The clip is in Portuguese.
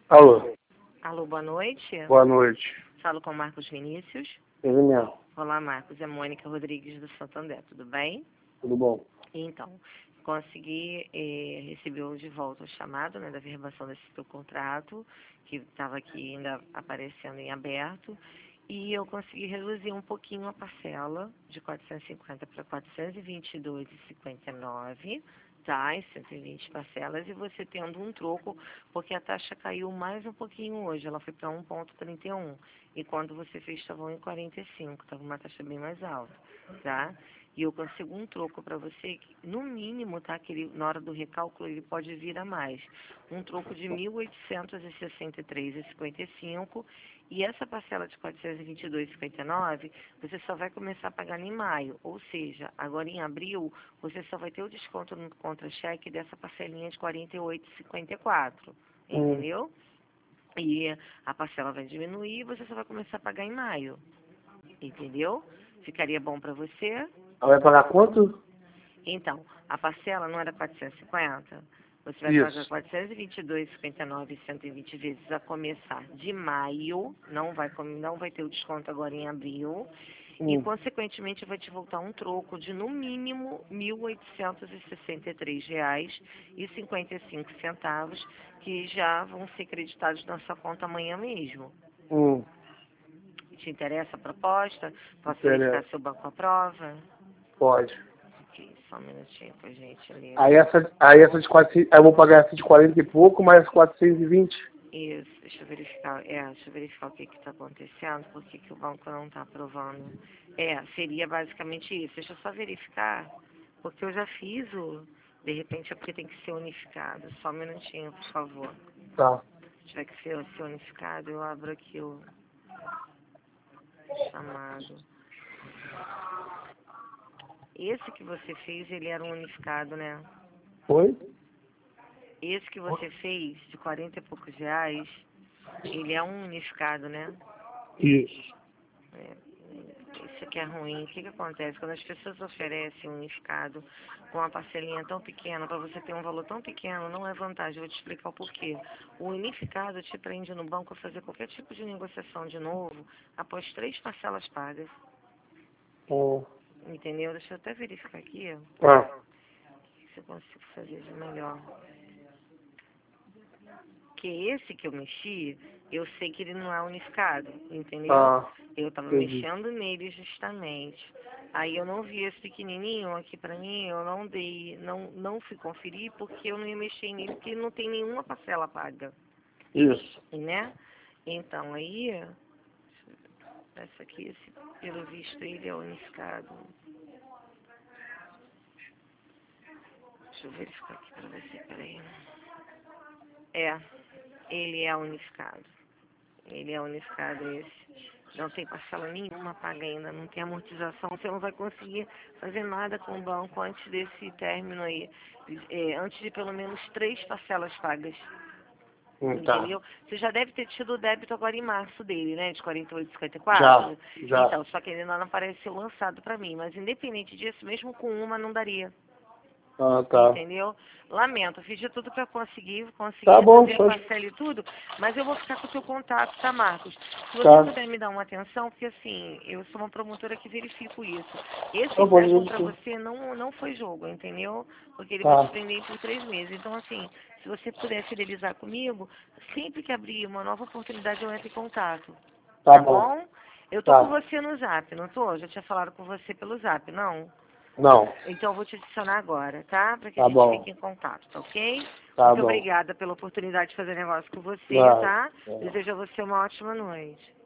Alô, Alô, boa noite. boa noite. Falo com Marcos Vinícius. Ele mesmo. Olá, Marcos. É Mônica Rodrigues do Santander. Tudo bem? Tudo bom? Então, consegui receber de volta o chamado, né, da verbação desse teu contrato, que estava aqui ainda aparecendo em aberto, e eu consegui reduzir um pouquinho a parcela de 450 para 422,59, tá? Em 120 parcelas, e você tendo um troco, porque a taxa caiu mais um pouquinho hoje, ela foi para 1,31, e quando você fez estava 1,45, estava uma taxa bem mais alta, tá? E eu consigo um troco para você, que, no mínimo, tá? Que ele, na hora do recálculo ele pode vir a mais. Um troco de R$ 1.863,55. E essa parcela de R$ 422,59, você só vai começar a pagar em maio. Ou seja, agora em abril, você só vai ter o desconto no contra-cheque dessa parcelinha de R$ 48,54. Entendeu? E a parcela vai diminuir e você só vai começar a pagar em maio. Entendeu? Ficaria bom para você? Ela vai pagar quanto? Então, a parcela não era 450? Você vai Isso. pagar 422,59 120 vezes a começar de maio, não vai ter o desconto agora em abril, e consequentemente vai te voltar um troco de no mínimo R$ 1.863,55, que já vão ser creditados na sua conta amanhã mesmo. Te interessa a proposta? Posso verificar seu banco à prova? Pode. Aqui, só um minutinho pra gente ler. Aí essa de 400, aí eu vou pagar essa de 40 e pouco, mais 420. Isso, deixa eu verificar. Deixa eu verificar o que está acontecendo, por que o banco não está aprovando. Seria basicamente isso. Deixa eu só verificar, porque eu já fiz o. De repente é porque tem que ser unificado. Só um minutinho, por favor. Tá. Se tiver que ser unificado, eu abro aqui o chamado. Esse que você fez, ele era um unificado, né? Foi? Esse que você fez, de 40 e poucos reais, ele é um unificado, né? Isso. Isso aqui é ruim. O que acontece? Quando as pessoas oferecem um unificado com uma parcelinha tão pequena, para você ter um valor tão pequeno, não é vantagem. Eu vou te explicar o porquê. O unificado te prende no banco a fazer qualquer tipo de negociação de novo após 3 parcelas pagas. Entendeu? Deixa eu até verificar aqui o que eu consigo fazer de melhor. Porque esse que eu mexi, eu sei que ele não é unificado, entendeu? Eu estava mexendo nele justamente. Aí eu não vi esse pequenininho aqui pra mim, eu não fui conferir porque eu não ia mexer nele, porque ele não tem nenhuma parcela paga. Isso. Né? Então aí, essa aqui, pelo visto, ele é unificado. Deixa eu verificar aqui pra você, peraí. Ele é unificado. Ele é unificado esse. Não tem parcela nenhuma paga ainda, não tem amortização. Você não vai conseguir fazer nada com o banco antes desse término aí. Antes de pelo menos 3 parcelas pagas. Entendeu? Você já deve ter tido o débito agora em março dele, né? De 48,54. Já. Então, só que ele ainda não apareceu lançado pra mim. Mas independente disso, mesmo com uma, não daria. Entendeu? Lamento, fiz de tudo para conseguir Tá bom, fazer a parcela e tudo, mas eu vou ficar com o seu contato, tá, Marcos? Se você puder me dar uma atenção, porque assim, eu sou uma promotora que verifico isso. Esse empréstimo para você não foi jogo, entendeu? Porque ele vai te prender por 3 meses. Então, assim, se você puder fidelizar comigo, sempre que abrir uma nova oportunidade, eu entro em contato. Tá bom? Eu tô com você no Zap, não tô? Já tinha falado com você pelo Zap, não? Não. Então eu vou te adicionar agora, tá? Para que a gente fique em contato, tá ok? Muito obrigada pela oportunidade de fazer negócio com você, tá? Desejo a você uma ótima noite.